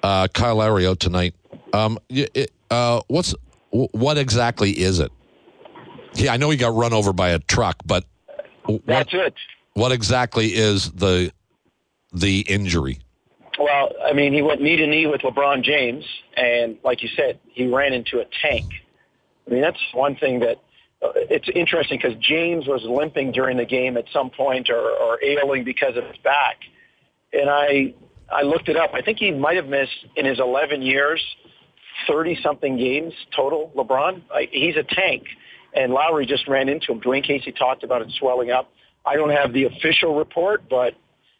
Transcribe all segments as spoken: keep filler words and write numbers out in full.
uh, Kyle Lowry out tonight. Um, it, uh, what's what exactly is it? Yeah, I know he got run over by a truck, but what, that's it. What exactly is the the injury? Well, I mean, he went knee to knee with LeBron James, and like you said, he ran into a tank. I mean, that's one thing that uh, it's interesting because James was limping during the game at some point or, or ailing because of his back. And I I looked it up. I think he might have missed in his eleven years, thirty-something games total, LeBron. I, he's a tank. And Lowry just ran into him. Dwayne Casey talked about it swelling up. I don't have the official report, but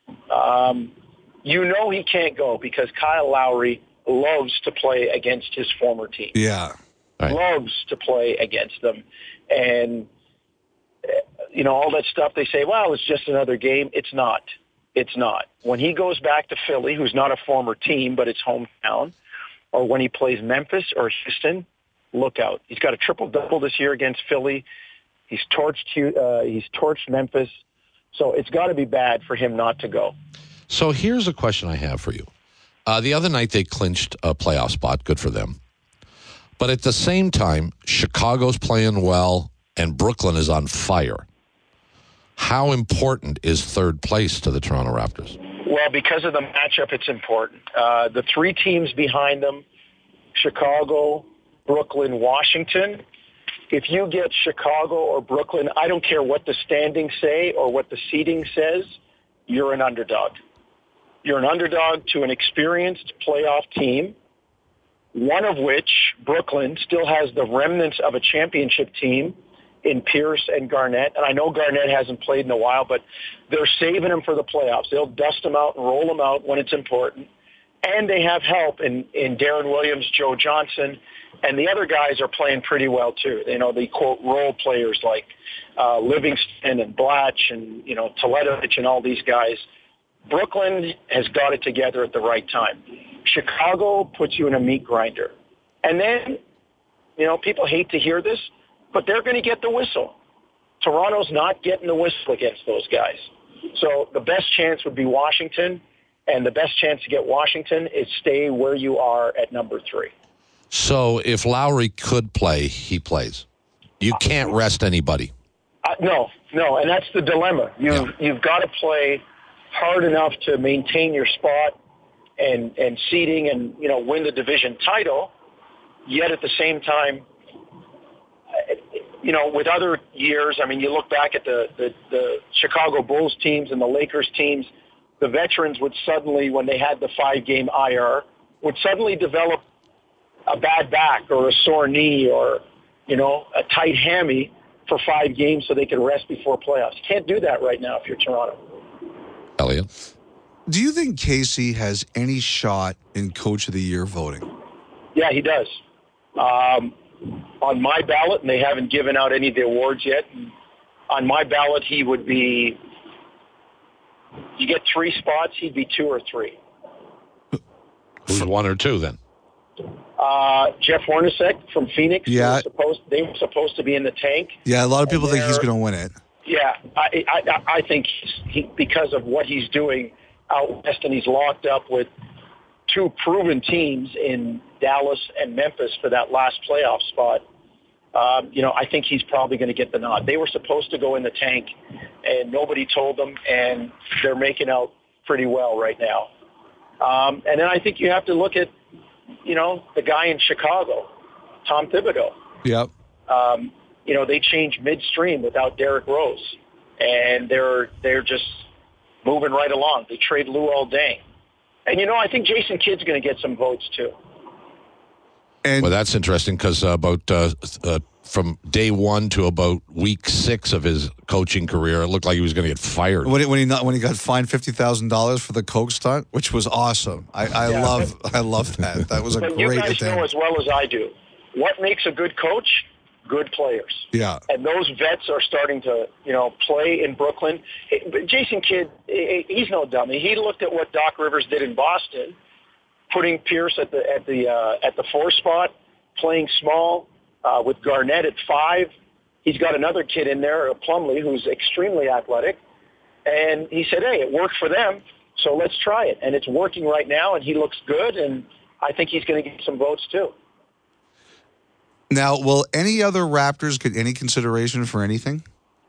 um, you know he can't go because Kyle Lowry loves to play against his former team. Yeah. Right. Loves to play against them. And, you know, all that stuff they say, well, it's just another game. It's not. It's not. When he goes back to Philly, who's not a former team, but it's hometown, or when he plays Memphis or Houston, look out. He's got a triple-double this year against Philly. He's torched, uh, he's torched Memphis. So it's got to be bad for him not to go. So here's a question I have for you. Uh, the other night they clinched a playoff spot. Good for them. But at the same time, Chicago's playing well and Brooklyn is on fire. How important is third place to the Toronto Raptors? Well, because of the matchup, it's important. Uh, the three teams behind them, Chicago, Brooklyn, Washington, if you get Chicago or Brooklyn, I don't care what the standings say or what the seeding says, you're an underdog. You're an underdog to an experienced playoff team, one of which, Brooklyn, still has the remnants of a championship team in Pierce and Garnett. And I know Garnett hasn't played in a while, but they're saving him for the playoffs. They'll dust him out and roll him out when it's important. And they have help in, in Darren Williams, Joe Johnson, and the other guys are playing pretty well too. You know, the quote role players like uh, Livingston and Blatch and, you know, Toledovich and all these guys. Brooklyn has got it together at the right time. Chicago puts you in a meat grinder. And then, you know, people hate to hear this, but they're going to get the whistle. Toronto's not getting the whistle against those guys. So the best chance would be Washington, and the best chance to get Washington is stay where you are at number three. So if Lowry could play, he plays. You can't rest anybody. Uh, no, no, and that's the dilemma. You've, Yeah. you've got to play hard enough to maintain your spot and, and seeding and, you know, win the division title, yet at the same time, you know, with other years, I mean, you look back at the, the, the Chicago Bulls teams and the Lakers teams, the veterans would suddenly, when they had the five-game I R, would suddenly develop a bad back or a sore knee or, you know, a tight hammy for five games so they can rest before playoffs. You can't do that right now if you're Toronto. Elliot? Do you think Casey has any shot in Coach of the Year voting? Yeah, he does. Um, on my ballot, and they haven't given out any of the awards yet, on my ballot he would be, you get three spots, he'd be two or three. Who's one or two then? Uh, Jeff Hornacek from Phoenix. Yeah. They were supposed, they were supposed to be in the tank. Yeah, a lot of people think he's they're- going to win it. Yeah, I, I, I think he's, he, because of what he's doing out west, and he's locked up with two proven teams in Dallas and Memphis for that last playoff spot. Um, you know, I think he's probably going to get the nod. They were supposed to go in the tank, and nobody told them, and they're making out pretty well right now. Um, and then I think you have to look at, you know, the guy in Chicago, Tom Thibodeau. Yep. Um, you know, they changed midstream without Derrick Rose, and they're they're just moving right along. They trade Luol Deng. And, you know, I think Jason Kidd's going to get some votes, too. And Well, that's interesting because uh, about uh, uh, from day one to about week six of his coaching career, it looked like he was going to get fired. when he, when he not when he got fined fifty thousand dollars for the Coke stunt, which was awesome. I, I Yeah. love I love that. That was a But you great guys know attempt. as well as I do, what makes a good coach? Good players. Yeah. And those vets are starting to, you know, play in Brooklyn. But Jason Kidd, he's no dummy. He looked at what Doc Rivers did in Boston, putting Pierce at the at the uh, at the four spot, playing small uh, with Garnett at five. He's got another kid in there, Plumlee, who's extremely athletic. And he said, hey, it worked for them. So let's try it. And it's working right now, and he looks good, and I think he's going to get some votes too. Now, will any other Raptors get any consideration for anything?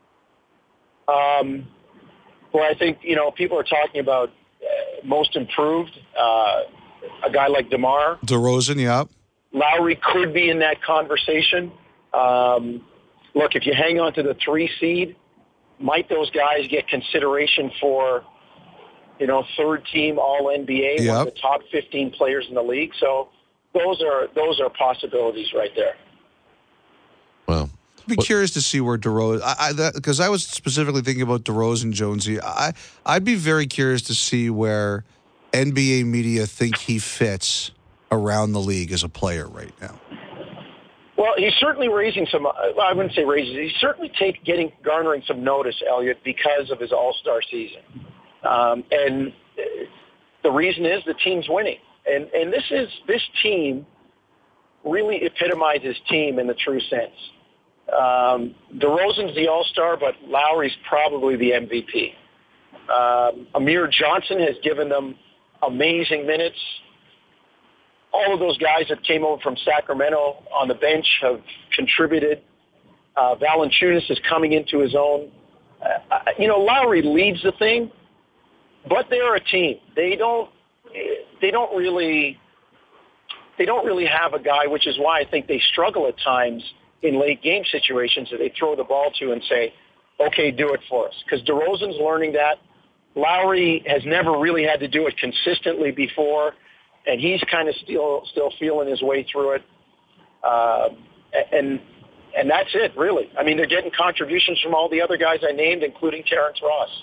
Um, well, I think, you know, people are talking about uh, most improved, uh, a guy like DeMar. DeRozan, yeah. Lowry could be in that conversation. Um, look, if you hang on to the three seed, might those guys get consideration for, you know, third team All N B A, yep. one of the top fifteen players in the league? So those are those are possibilities right there. Well, I'd be what? curious to see where DeRozan, because I, I was specifically thinking about DeRozan, Jonesy. I, I'd be very curious to see where N B A media think he fits around the league as a player right now. Well, he's certainly raising some, well, I wouldn't say raising, he's certainly take, getting, garnering some notice, Elliot, because of his all-star season. Um, and the reason is the team's winning. And, and this is, this team really epitomizes team in the true sense. Um, DeRozan's the all-star, but Lowry's probably the M V P. Um, Amir Johnson has given them amazing minutes. All of those guys that came over from Sacramento on the bench have contributed. Uh, Valanciunas is coming into his own. Uh, you know, Lowry leads the thing, but they're a team. They don't. They don't really. They don't really have a guy, which is why I think they struggle at times in late game situations that they throw the ball to and say, "Okay, do it for us." Because DeRozan's learning that. Lowry has never really had to do it consistently before. And he's kind of still still feeling his way through it, uh, and and that's it, really. I mean, they're getting contributions from all the other guys I named, including Terrence Ross.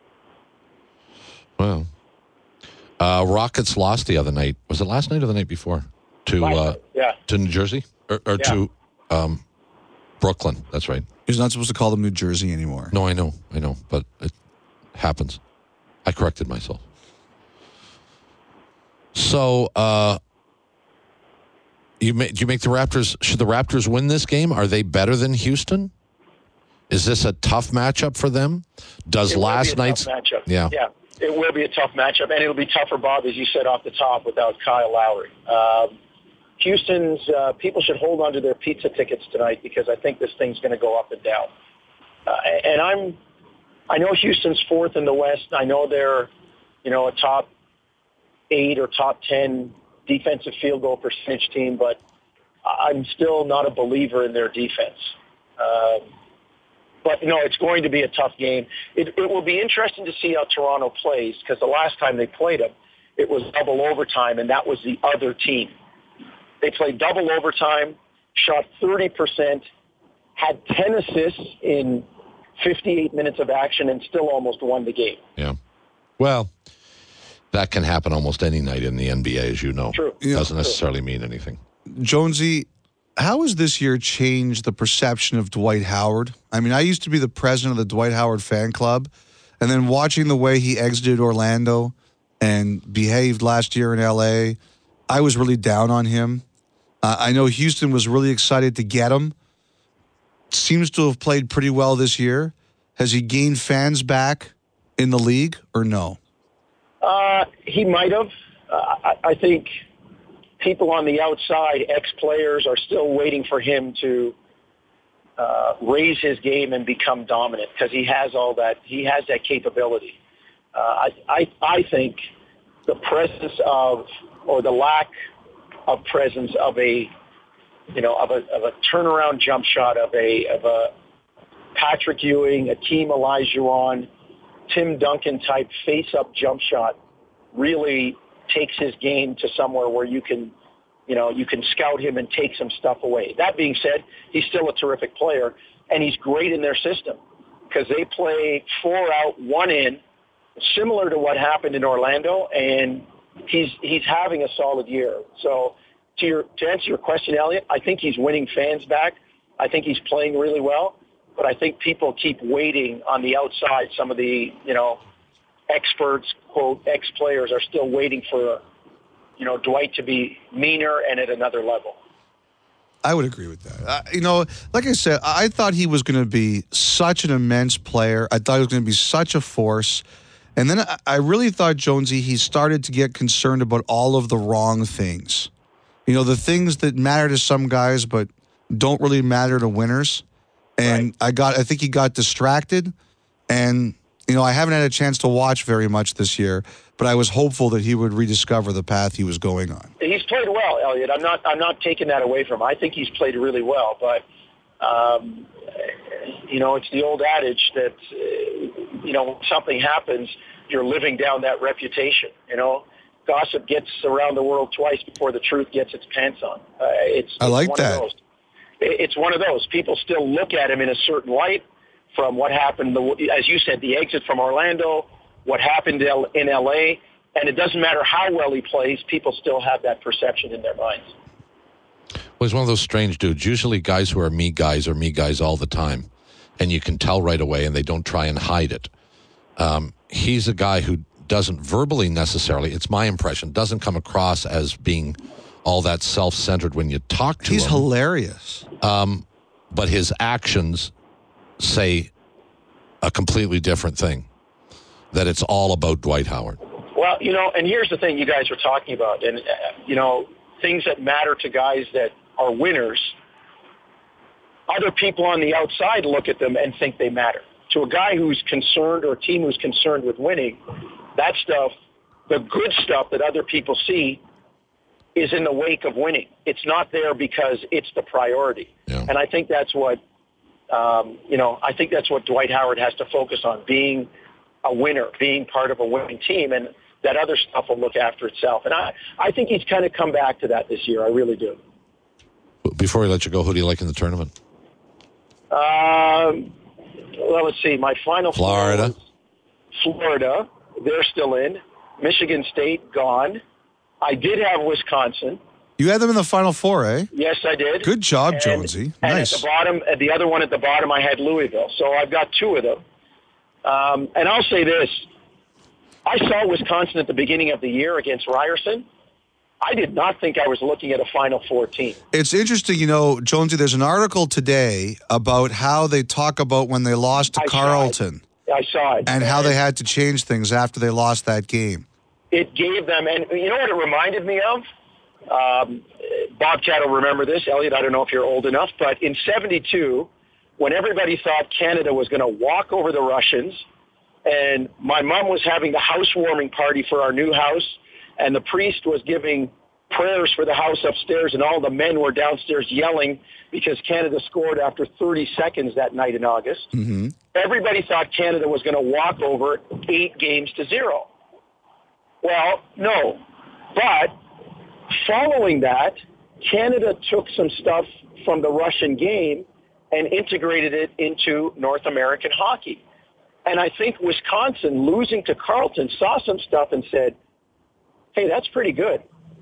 Wow. Uh, Rockets lost the other night. Was it last night or the night before? To uh, yeah. to New Jersey or, or yeah. to um, Brooklyn. That's right. He's not supposed to call them New Jersey anymore. No, I know, I know, but it happens. I corrected myself. So, uh, you make, do you make the Raptors, should the Raptors win this game? Are they better than Houston? Is this a tough matchup for them? Does it last will be a night's tough matchup? Yeah. Yeah, it will be a tough matchup, and it'll be tougher, Bob, as you said off the top, without Kyle Lowry. Um, Houston's, uh, people should hold on to their pizza tickets tonight because I think this thing's going to go up and down. Uh, and I'm, I know Houston's fourth in the West. I know they're, you know, a top eight or top ten defensive field goal percentage team, but I'm still not a believer in their defense. Um, but, no, it's going to be a tough game. It, it will be interesting to see how Toronto plays because the last time they played them, it was double overtime, and that was the other team. They played double overtime, shot thirty percent, had ten assists in fifty-eight minutes of action, and still almost won the game. Yeah. Well, that can happen almost any night in the N B A, as you know. True. It doesn't yeah, necessarily true. mean anything. Jonesy, how has this year changed the perception of Dwight Howard? I mean, I used to be the president of the Dwight Howard fan club, and then watching the way he exited Orlando and behaved last year in L A, I was really down on him. Uh, I know Houston was really excited to get him. Seems to have played pretty well this year. Has he gained fans back in the league or no? Uh, he might have. Uh, I, I think people on the outside, ex-players, are still waiting for him to uh, raise his game and become dominant because he has all that. He has that capability. Uh, I, I, I think the presence of, or the lack of presence of a, you know, of a, of a turnaround jump shot of a, of a Patrick Ewing, a Team Olajuwon, Tim Duncan type face-up jump shot really takes his game to somewhere where you can, you know, you can scout him and take some stuff away. That being said, he's still a terrific player, and he's great in their system because they play four out, one in, similar to what happened in Orlando, and he's he's having a solid year. So to your to answer your question, Elliot, I think he's winning fans back. I think he's playing really well. But I think people keep waiting on the outside. Some of the, you know, experts, quote, ex-players are still waiting for, you know, Dwight to be meaner and at another level. I would agree with that. Uh, you know, like I said, I thought he was going to be such an immense player. I thought he was going to be such a force. And then I, I really thought, Jonesy, he started to get concerned about all of the wrong things. You know, the things that matter to some guys but don't really matter to winners. And Right. I got, I think he got distracted. And, you know, I haven't had a chance to watch very much this year, but I was hopeful that he would rediscover the path he was going on. He's played well, Elliot. I'm not. I'm not taking that away from him. I think he's played really well. But um, you know, it's the old adage that uh, you know, when something happens, you're living down that reputation. You know, gossip gets around the world twice before the truth gets its pants on. Uh, it's, it's I like one that. Of those. It's one of those. People still look at him in a certain light from what happened, the, as you said, the exit from Orlando, what happened in L A, and it doesn't matter how well he plays, people still have that perception in their minds. Well, he's one of those strange dudes. Usually guys who are me guys are me guys all the time, and you can tell right away, and they don't try and hide it. Um, he's a guy who doesn't verbally necessarily, it's my impression, doesn't come across as being all that self-centered when you talk to He's him. hilarious. Um, but his actions say a completely different thing, that it's all about Dwight Howard. Well, you know, and here's the thing you guys were talking about, and, uh, you know, things that matter to guys that are winners, other people on the outside look at them and think they matter. To a guy who's concerned or a team who's concerned with winning, that stuff, the good stuff that other people see, is in the wake of winning. It's not there because it's the priority. Yeah. And I think that's what, um, you know, I think that's what Dwight Howard has to focus on, being a winner, being part of a winning team, and that other stuff will look after itself. And I, I think he's kind of come back to that this year. I really do. Before we let you go, who do you like in the tournament? Um, well, let's see. My final Florida. four was Florida. They're still in. Michigan State, gone. I did have Wisconsin. You had them in the Final Four, eh? Yes, I did. Good job, And- Jonesy. And Nice. at the bottom, at the other one at the bottom, I had Louisville. So I've got two of them. Um, and I'll say this. I saw Wisconsin at the beginning of the year against Ryerson. I did not think I was looking at a Final Four team. It's interesting, you know, Jonesy, there's an article today about how they talk about when they lost to I saw it. Carleton I saw it. and how they had to change things after they lost that game. It gave them, and you know what it reminded me of? Um, Bobcat will remember this. Elliot, I don't know if you're old enough, but in seventy-two, when everybody thought Canada was going to walk over the Russians, and my mom was having the housewarming party for our new house, and the priest was giving prayers for the house upstairs, and all the men were downstairs yelling because Canada scored after thirty seconds that night in August. Mm-hmm. Everybody thought Canada was going to walk over eight games to zero. Well, no. But following that, Canada took some stuff from the Russian game and integrated it into North American hockey. And I think Wisconsin, losing to Carleton, saw some stuff and said, hey, that's pretty good.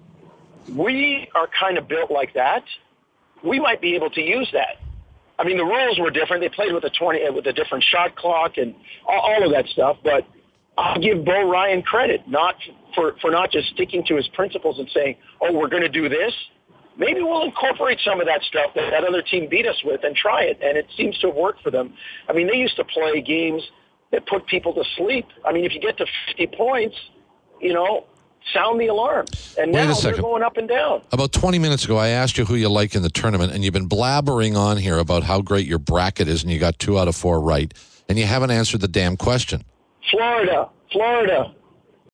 We are kind of built like that. We might be able to use that. I mean, the rules were different. They played with a twenty with a different shot clock and all, all of that stuff. But I'll give Bo Ryan credit, not for, for not just sticking to his principles and saying, oh, we're going to do this. Maybe we'll incorporate some of that stuff that that other team beat us with and try it. And it seems to have worked for them. I mean, they used to play games that put people to sleep. I mean, if you get to fifty points, you know, sound the alarm. And Wait a now they're second. going up and down. About twenty minutes ago, I asked you who you like in the tournament, and you've been blabbering on here about how great your bracket is, and you got two out of four right, and you haven't answered the damn question. Florida, Florida.